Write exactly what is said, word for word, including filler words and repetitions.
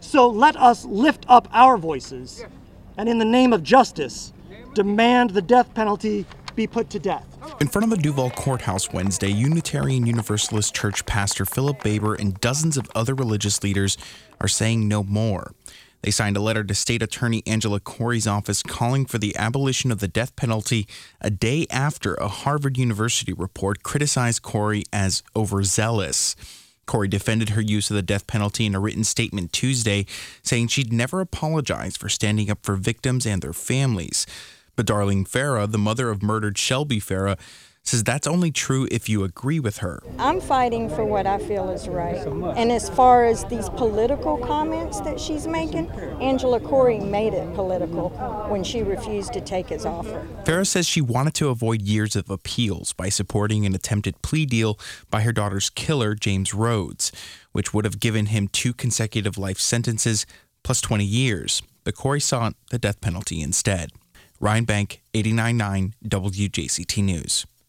So let us lift up our voices and in the name of justice, demand the death penalty be put to death. In front of the Duval Courthouse Wednesday, Unitarian Universalist Church pastor Philip Baber and dozens of other religious leaders are saying no more. They signed a letter to State Attorney Angela Corey's office calling for the abolition of the death penalty a day after a Harvard University report criticized Corey as overzealous. Corey defended her use of the death penalty in a written statement Tuesday, saying she'd never apologize for standing up for victims and their families. But Darlene Farah, the mother of murdered Shelby Farah, says that's only true if you agree with her. I'm fighting for what I feel is right. And as far as these political comments that she's making, Angela Corey made it political when she refused to take his offer. Farah says she wanted to avoid years of appeals by supporting an attempted plea deal by her daughter's killer, James Rhodes, which would have given him two consecutive life sentences plus twenty years. But Corey sought the death penalty instead. Ryan Bank, eighty-nine point nine W J C T News.